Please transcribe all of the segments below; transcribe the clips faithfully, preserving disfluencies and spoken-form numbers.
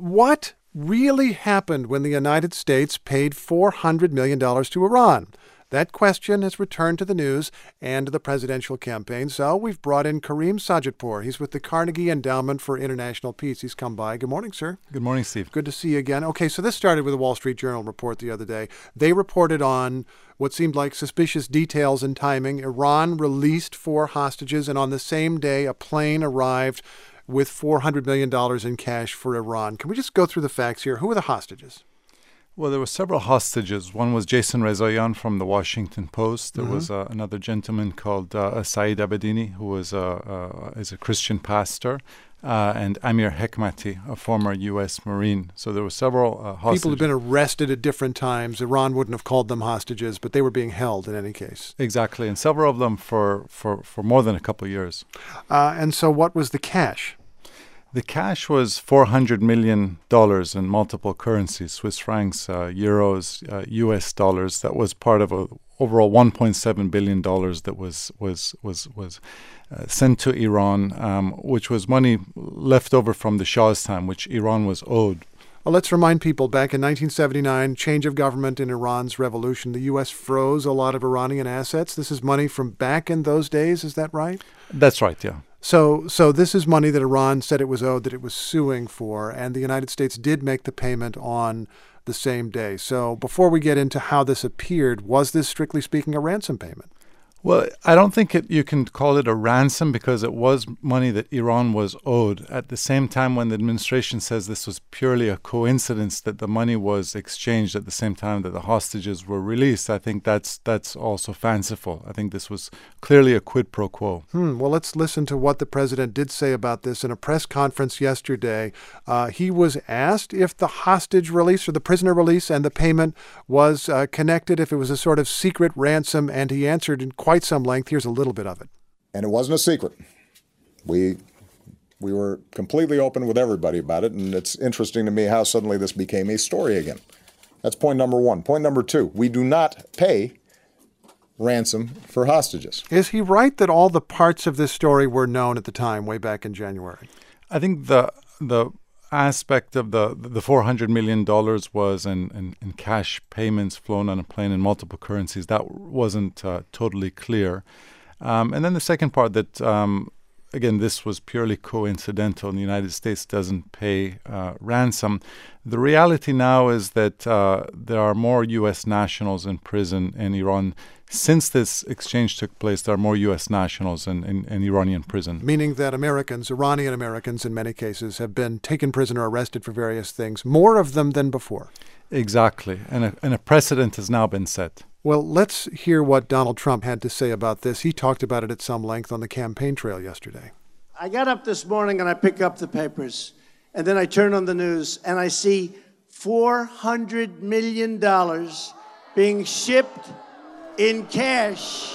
What really happened when the United States paid four hundred million dollars to Iran? That question has returned to the news and to the presidential campaign. So we've brought in Kareem Sajidpour. He's with the Carnegie Endowment for International Peace. He's come by. Good morning, sir. Good morning, Steve. Good to see you again. Okay, so this started with a Wall Street Journal report the other day. They reported on what seemed like suspicious details and timing. Iran released four hostages, and on the same day, a plane arrived with four hundred million dollars in cash for Iran. Can we just go through the facts here? Who are the hostages? Well, there were several hostages. One was Jason Rezaian from the Washington Post. There mm-hmm. was uh, another gentleman called uh, Saeed Abedini, who was a, uh, is a Christian pastor, uh, and Amir Hekmati, a former U S Marine. So there were several uh, hostages. People have been arrested at different times. Iran wouldn't have called them hostages, but they were being held in any case. Exactly, and several of them for, for, for more than a couple of years. Uh, and so what was the cash? The cash was four hundred million dollars in multiple currencies, Swiss francs, uh, euros, uh, U S dollars. That was part of a overall one point seven billion dollars that was was was was uh, sent to Iran, um, which was money left over from the Shah's time, which Iran was owed. Well, let's remind people, back in nineteen seventy-nine, change of government in Iran's revolution, the U S froze a lot of Iranian assets. This is money from back in those days, is that right? That's right, yeah. So so this is money that Iran said it was owed, that it was suing for, and the United States did make the payment on the same day. So before we get into how this appeared, was this, strictly speaking, a ransom payment? Well, I don't think it, you can call it a ransom because it was money that Iran was owed. At the same time, when the administration says this was purely a coincidence that the money was exchanged at the same time that the hostages were released, I think that's that's also fanciful. I think this was clearly a quid pro quo. Hmm. Well, let's listen to what the president did say about this in a press conference yesterday. Uh, he was asked if the hostage release or the prisoner release and the payment was uh, connected, if it was a sort of secret ransom, and he answered in quite some length. Here's a little bit of it. And it wasn't a secret. We we were completely open with everybody about it, and it's interesting to me how suddenly this became a story again. That's point number one. Point number two, we do not pay ransom for hostages. Is he right that all the parts of this story were known at the time, way back in January? I think the the aspect of the the four hundred million dollars was in, in, in cash payments flown on a plane in multiple currencies. That wasn't uh, totally clear. Um, and then the second part that, um, again, this was purely coincidental and the United States doesn't pay uh, ransom. The reality now is that uh, there are more U S nationals in prison in Iran. Since this exchange took place, there are more U S nationals in, in, in Iranian prison. Meaning that Americans, Iranian Americans in many cases, have been taken prisoner, arrested for various things, more of them than before. Exactly. And a, and a precedent has now been set. Well, let's hear what Donald Trump had to say about this. He talked about it at some length on the campaign trail yesterday. I got up this morning and I pick up the papers, and then I turn on the news and I see four hundred million dollars being shipped in cash.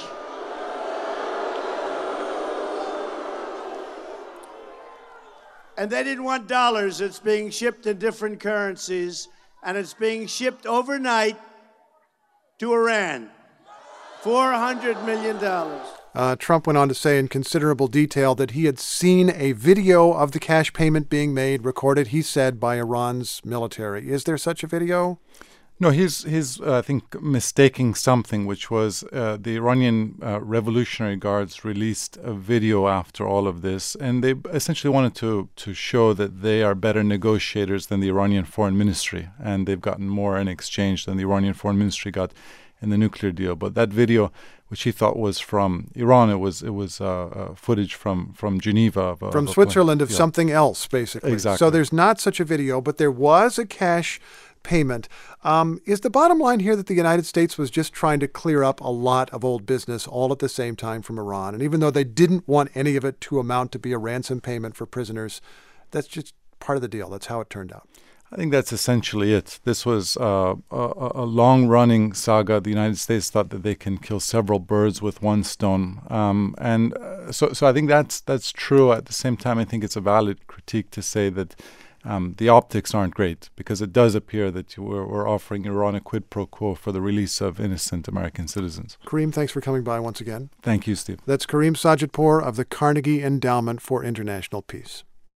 And they didn't want dollars. It's being shipped in different currencies, and it's being shipped overnight to Iran. four hundred million dollars. Uh, Trump went on to say in considerable detail that he had seen a video of the cash payment being made, recorded, he said, by Iran's military. Is there such a video? No, he's, he's uh, I think, mistaking something, which was uh, the Iranian uh, Revolutionary Guards released a video after all of this, and they essentially wanted to, to show that they are better negotiators than the Iranian Foreign Ministry, and they've gotten more in exchange than the Iranian Foreign Ministry got in the nuclear deal. But that video, which he thought was from Iran, it was it was uh, uh, footage from, from Geneva. Of a, from of Switzerland a, of yeah. something else, basically. Exactly. So there's not such a video, but there was a cash payment. Um, is the bottom line here that the United States was just trying to clear up a lot of old business all at the same time from Iran? And even though they didn't want any of it to amount to be a ransom payment for prisoners, that's just part of the deal. That's how it turned out. I think that's essentially it. This was uh, a, a long-running saga. The United States thought that they can kill several birds with one stone, um, and uh, so so I think that's that's true. At the same time, I think it's a valid critique to say that um, the optics aren't great, because it does appear that we're, we're offering Iran a quid pro quo for the release of innocent American citizens. Kareem, thanks for coming by once again. Thank you, Steve. That's Kareem Sajidpour of the Carnegie Endowment for International Peace.